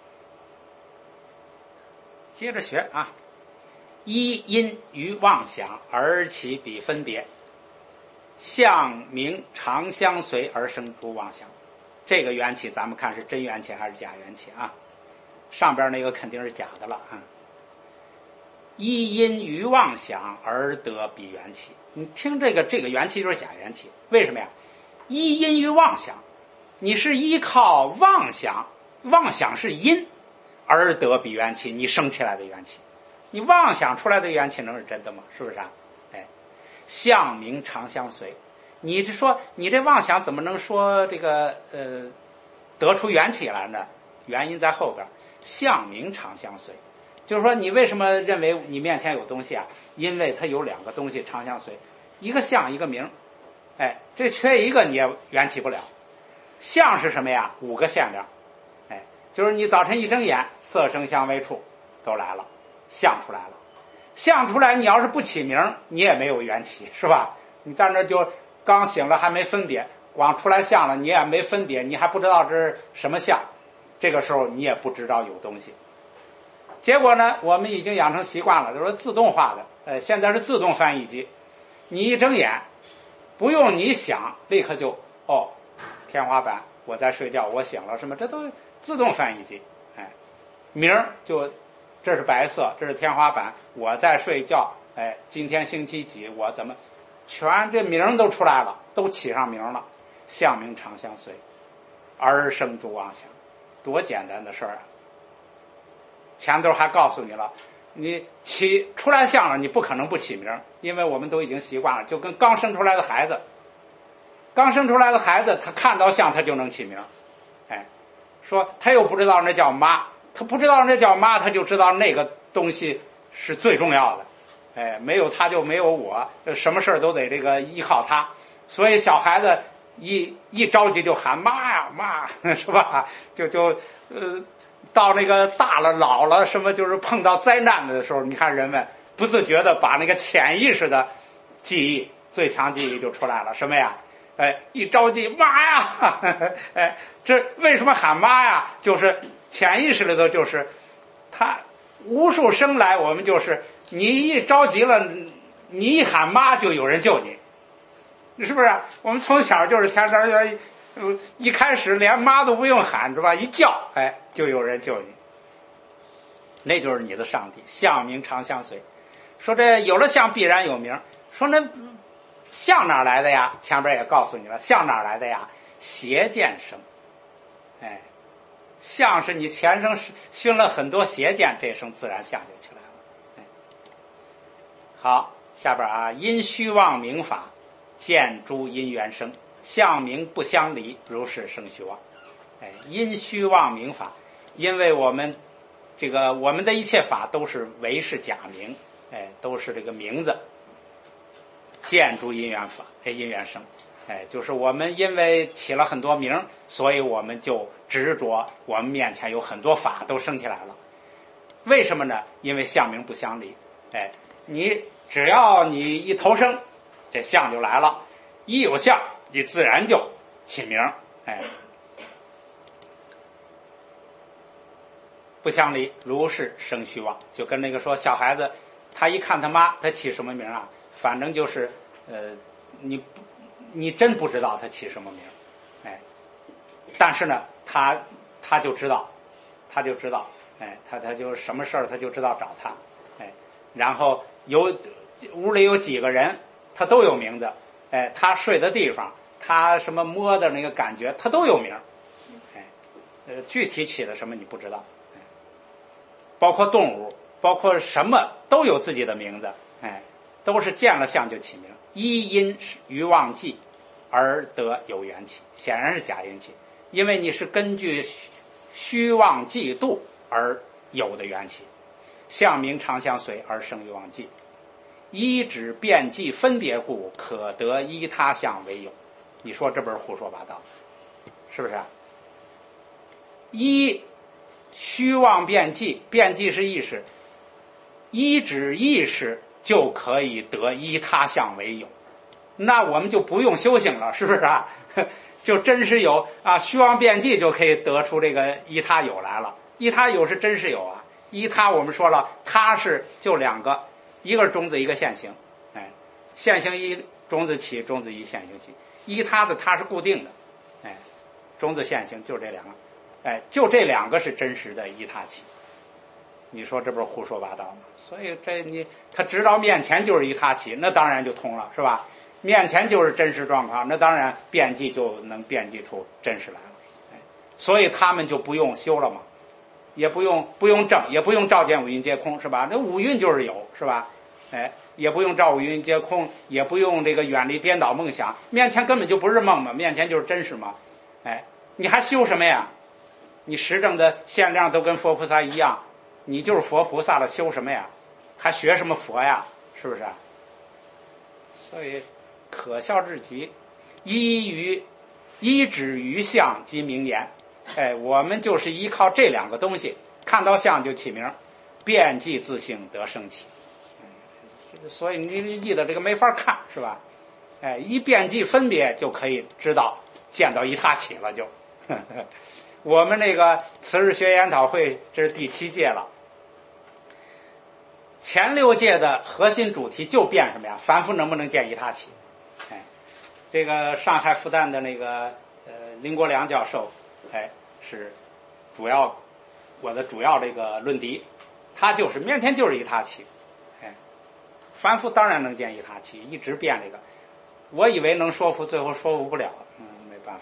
接着学啊，依因于妄想而起彼分别，相名常相随而生诸妄想。这个缘起咱们看是真缘起还是假缘起啊？上边那个肯定是假的了啊。依因于妄想而得彼缘起，你听这个缘起就是假缘起，为什么呀？依因于妄想，你是依靠妄想，妄想是因而得彼缘起，你生起来的缘起，你妄想出来的缘起能是真的吗？是不是啊？哎，相名常相随，你是说你这妄想怎么能说这个得出缘起来呢？原因在后边，相名常相随，就是说你为什么认为你面前有东西啊？因为它有两个东西常相随，一个相一个名，哎，这缺一个你也缘起不了。相是什么呀？5个限量，哎，就是你早晨一睁眼，色声香味触都来了，相出来了。 相出来你要是不起名，你也没有缘起，是吧？你在那就刚醒了还没分别，光出来相了你也没分别，你还不知道这是什么相，这个时候你也不知道有东西。结果呢，我们已经养成习惯了，就是自动化的，现在是自动翻译机，你一睁眼，不用你想，立刻就天花板，我在睡觉，我醒了，什么这都自动翻译机，名儿就这是白色，这是天花板，我在睡觉，今天星期几，我怎么，全这名都出来了，都起上名了，相名常相随，而生诸妄想，多简单的事儿啊！前头还告诉你了，你起出来相了，你不可能不起名，因为我们都已经习惯了，就跟刚生出来的孩子，他看到相他就能起名，说他又不知道那叫妈，他不知道那叫妈，他就知道那个东西是最重要的，没有他就没有我，什么事都得这个依靠他，所以小孩子一着急就喊妈呀妈，是吧？就到那个大了老了什么，就是碰到灾难的时候，你看人们不自觉的把那个潜意识的记忆，最强记忆就出来了，什么呀？一着急妈呀，这为什么喊妈呀？就是潜意识里头，就是他无数生来我们就是你一着急了，你一喊妈就有人救你，是不是？我们从小就是天天一开始连妈都不用喊，是吧？一叫，就有人救你，那就是你的上帝，相名常相随。说这有了相必然有名，说那相哪来的呀？前边也告诉你了，相哪来的呀？邪见生，相是你前生熏了很多邪见，这生自然相就起来了。好，下边啊，因虚妄名法，见诸因缘生。相名不相离，如是生虚妄。因虚妄名法，因为我们的一切法都是唯是假名，都是这个名字。见诸因缘法，因缘生，就是我们因为起了很多名，所以我们就执着，我们面前有很多法都生起来了。为什么呢？因为相名不相离。你只要你一投生，这相就来了，一有相你自然就起名，不相离，如是生虚妄。就跟那个说小孩子，他一看他妈，他起什么名啊？反正就是你真不知道他起什么名，但是呢，他就知道，他就什么事儿他就知道找他，然后屋里有几个人，他都有名字。他睡的地方，他什么摸的那个感觉，他都有名。具体起的什么你不知道。包括动物，包括什么都有自己的名字。都是见了相就起名。一因于妄计而得有缘起，显然是假因起，因为你是根据虚妄计度而有的缘起。相名常相随而生于妄计。依指辩计分别故，可得依他相为有。你说这不是胡说八道，是不是？依虚妄辩计，辩计是意识，依指意识就可以得依他相为有，那我们就不用修行了，是不是啊？就真实有啊，虚妄辩计就可以得出这个依他有来了。依他有是真实有啊，依他我们说了，他是就两个，一个是种子，一个现行。现行一，种子起，种子一，现行起。依他的他是固定的，种子现行就这两个，就这两个是真实的依他起。你说这不是胡说八道吗？所以他直到面前就是依他起，那当然就通了，是吧？面前就是真实状况，那当然辩计就能辩计出真实来了。所以他们就不用修了嘛，也不用证，也不用照见五蕴皆空，是吧？那五蕴就是有，是吧？也不用照五蕴皆空，也不用这个远离颠倒梦想，面前根本就不是梦嘛，面前就是真实嘛。你还修什么呀？你实证的限量都跟佛菩萨一样，你就是佛菩萨了，修什么呀？还学什么佛呀？是不是？所以可笑至极。依止于相即名言。我们就是依靠这两个东西，看到相就起名，辩计自性得生起。 所以你译的这个没法看，是吧？哎，一遍记分别就可以知道见到一他起了就。我们那个次日学研讨会这是第7届了，前6届的核心主题就变什么呀？凡夫能不能见一他起？哎，这个上海复旦的那个林国良教授，哎，是我的主要这个论敌，他就是面前就是一他起，哎，凡夫当然能见一他起，一直变这个，我以为能说服，最后说服不了，没办法。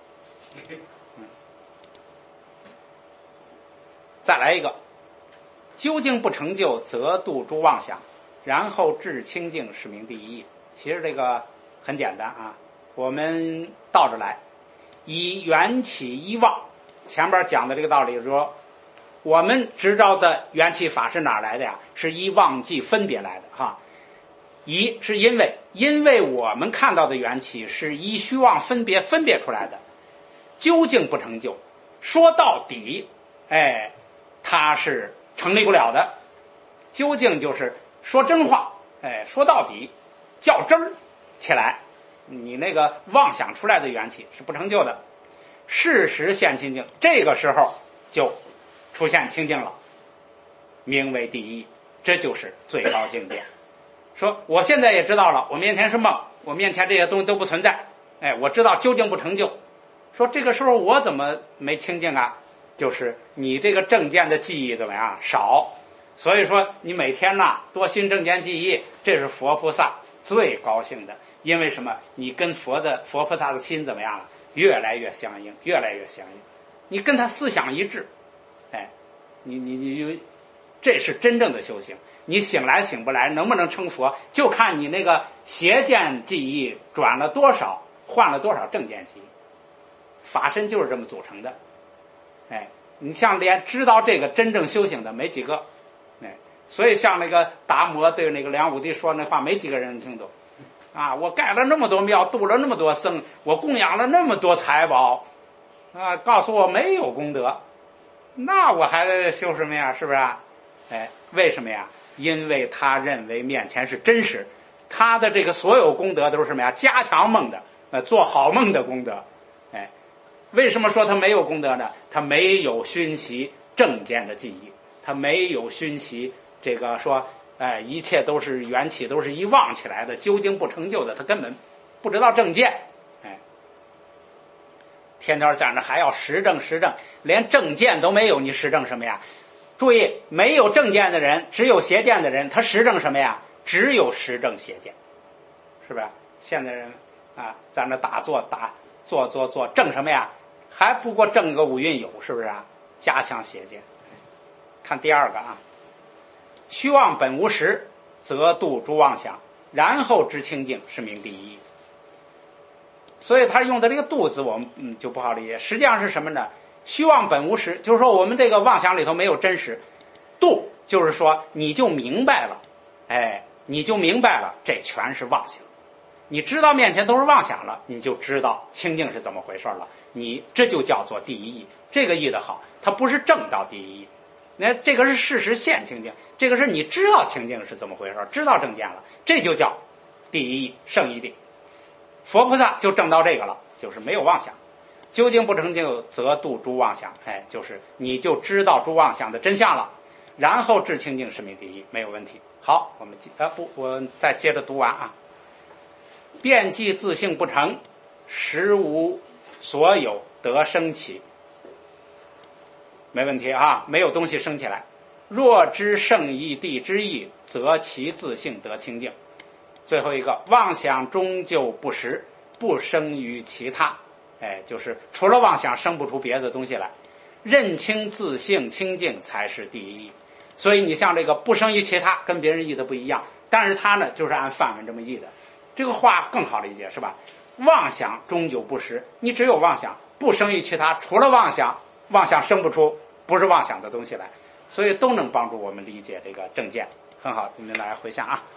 再来一个，究竟不成就，则度诸妄想，然后至清净，是名第一义。其实这个很简单啊，我们倒着来，以缘起依妄。前边讲的这个道理是说，我们执着的缘起法是哪来的呀？是依妄计分别来的哈。一是因为我们看到的缘起是依虚妄分别出来的，究竟不成就，说到底，哎，它是成立不了的。究竟就是说真话，哎，说到底较真儿起来，你那个妄想出来的缘起是不成就的。事实现清净，这个时候就出现清净了，名为第一，这就是最高境界。说我现在也知道了，我面前是梦，我面前这些东西都不存在，哎，我知道究竟不成就。说这个时候我怎么没清净啊？就是你这个正见的记忆怎么样少，所以说你每天多新正见记忆，这是佛菩萨最高兴的。因为什么？你跟佛菩萨的心怎么样了？越来越相应，越来越相应，你跟他思想一致，哎，你这是真正的修行。你醒来醒不来，能不能成佛，就看你那个邪见记忆转了多少，换了多少正见记忆。法身就是这么组成的。哎，你像连知道这个真正修行的没几个，哎，所以像那个达摩对那个梁武帝说那话，没几个人听懂。啊，我盖了那么多庙，度了那么多僧，我供养了那么多财宝，啊，告诉我没有功德，那我还修什么呀？是不是啊？哎，为什么呀？因为他认为面前是真实，他的这个所有功德都是什么呀？加强梦的，做好梦的功德。哎，为什么说他没有功德呢？他没有熏习正见的记忆，他没有熏习这个说，哎，一切都是缘起，都是一妄起来的，究竟不成就的，他根本不知道正见。哎，天天在那还要实证，连正见都没有，你实证什么呀？注意，没有正见的人，只有邪见的人，他实证什么呀？只有实证邪见，是不是？现在人啊，在那打坐正什么呀？还不过正个五蕴有，是不是啊？加强邪见。看第二个啊，虚妄本无实，则度诸妄想，然后知清净，是名第一。所以他用的这个度字我们就不好理解，实际上是什么呢？虚妄本无实，就是说我们这个妄想里头没有真实。度就是说你就明白了，哎，你就明白了，这全是妄想。你知道面前都是妄想了，你就知道清净是怎么回事了。你这就叫做第一义。这个义的好，它不是正到第一义，那这个是事实现清净，这个是你知道清净是怎么回事，知道正见了，这就叫第一义圣义地。佛菩萨就证到这个了，就是没有妄想。究竟不成就，则度诸妄想，哎，就是你就知道诸妄想的真相了，然后至清净，是名第一，没有问题。好，我再接着读完啊。遍计自性不成，实无所有得生起，没问题啊，没有东西升起来。若知圣义谛之意，则其自性得清净。最后一个，妄想终究不实，不生于其他，哎，就是除了妄想生不出别的东西来，认清自性清净才是第一义。所以你像这个不生于其他，跟别人译的不一样，但是他呢就是按梵文这么译的，这个话更好理解，是吧？妄想终究不实，你只有妄想，不生于其他，除了妄想，妄想生不出不是妄想的东西来，所以都能帮助我们理解这个正见。很好，我们来回想啊。